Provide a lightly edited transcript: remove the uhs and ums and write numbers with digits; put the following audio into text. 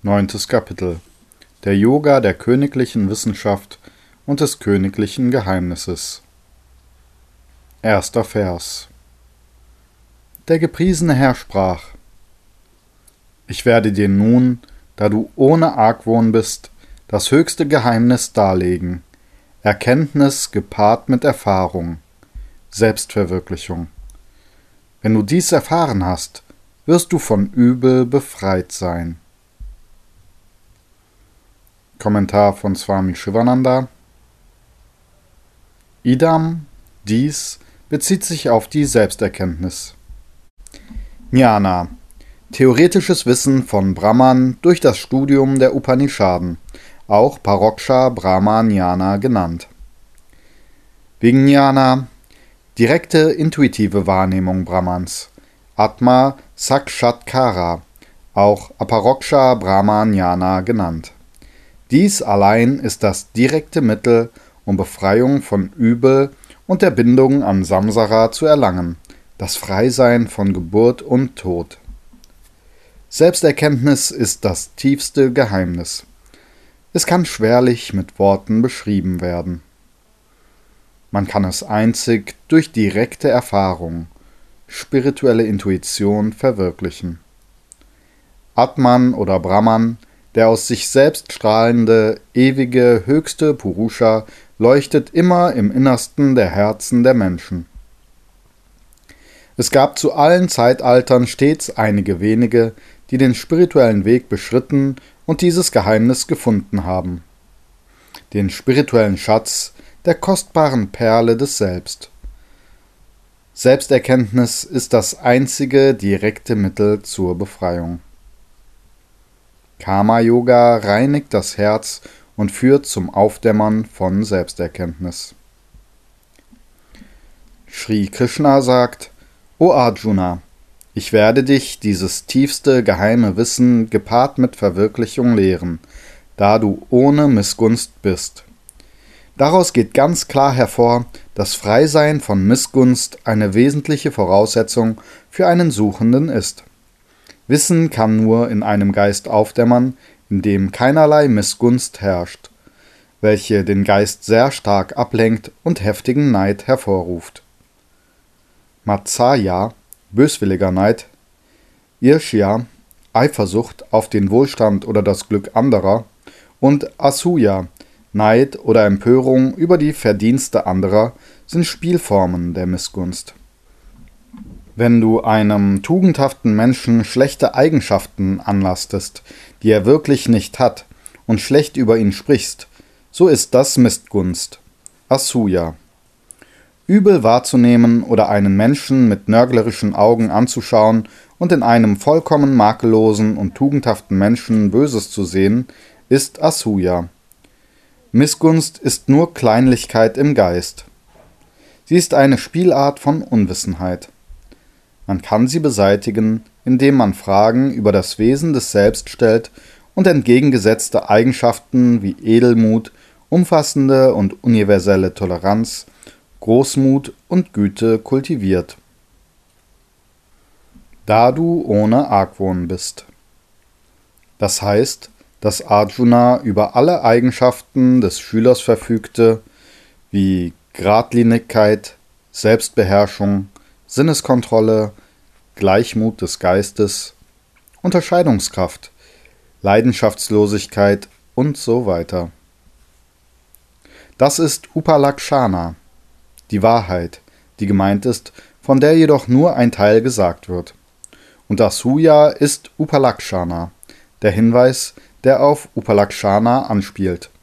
9. Kapitel. Der Yoga der königlichen Wissenschaft und des königlichen Geheimnisses. 1. Vers. Der gepriesene Herr sprach: Ich werde dir nun, da du ohne Argwohn bist, das höchste Geheimnis darlegen, Erkenntnis gepaart mit Erfahrung, Selbstverwirklichung. Wenn du dies erfahren hast, wirst du von Übel befreit sein. Kommentar von Swami Shivananda. Idam, dies, bezieht sich auf die Selbsterkenntnis. Jnana, theoretisches Wissen von Brahman durch das Studium der Upanishaden, auch Paroksha Brahman Jnana genannt. Vijnana, direkte intuitive Wahrnehmung Brahmans, Atma Sakshatkara, auch Aparoksha Brahman Jnana genannt. Dies allein ist das direkte Mittel, um Befreiung von Übel und der Bindung an Samsara zu erlangen, das Freisein von Geburt und Tod. Selbsterkenntnis ist das tiefste Geheimnis. Es kann schwerlich mit Worten beschrieben werden. Man kann es einzig durch direkte Erfahrung, spirituelle Intuition verwirklichen. Atman oder Brahman, der aus sich selbst strahlende, ewige, höchste Purusha, leuchtet immer im Innersten der Herzen der Menschen. Es gab zu allen Zeitaltern stets einige wenige, die den spirituellen Weg beschritten und dieses Geheimnis gefunden haben. Den spirituellen Schatz der kostbaren Perle des Selbst. Selbsterkenntnis ist das einzige direkte Mittel zur Befreiung. Karma-Yoga reinigt das Herz und führt zum Aufdämmern von Selbsterkenntnis. Sri Krishna sagt: O Arjuna, ich werde dich dieses tiefste geheime Wissen gepaart mit Verwirklichung lehren, da du ohne Missgunst bist. Daraus geht ganz klar hervor, dass Freisein von Missgunst eine wesentliche Voraussetzung für einen Suchenden ist. Wissen kann nur in einem Geist aufdämmern, in dem keinerlei Missgunst herrscht, welche den Geist sehr stark ablenkt und heftigen Neid hervorruft. Matsaya, böswilliger Neid, Irschya, Eifersucht auf den Wohlstand oder das Glück anderer, und Asuya, Neid oder Empörung über die Verdienste anderer, sind Spielformen der Missgunst. Wenn du einem tugendhaften Menschen schlechte Eigenschaften anlastest, die er wirklich nicht hat, und schlecht über ihn sprichst, so ist das Missgunst, Asuya. Übel wahrzunehmen oder einen Menschen mit nörglerischen Augen anzuschauen und in einem vollkommen makellosen und tugendhaften Menschen Böses zu sehen, ist Asuya. Missgunst ist nur Kleinlichkeit im Geist. Sie ist eine Spielart von Unwissenheit. Man kann sie beseitigen, indem man Fragen über das Wesen des Selbst stellt und entgegengesetzte Eigenschaften wie Edelmut, umfassende und universelle Toleranz, Großmut und Güte kultiviert. Da du ohne Argwohn bist. Das heißt, dass Arjuna über alle Eigenschaften des Schülers verfügte, wie Geradlinigkeit, Selbstbeherrschung, Sinneskontrolle, Gleichmut des Geistes, Unterscheidungskraft, Leidenschaftslosigkeit und so weiter. Das ist Upalakshana, die Wahrheit, die gemeint ist, von der jedoch nur ein Teil gesagt wird. Und Asuya ist Upalakshana, der Hinweis, der auf Upalakshana anspielt.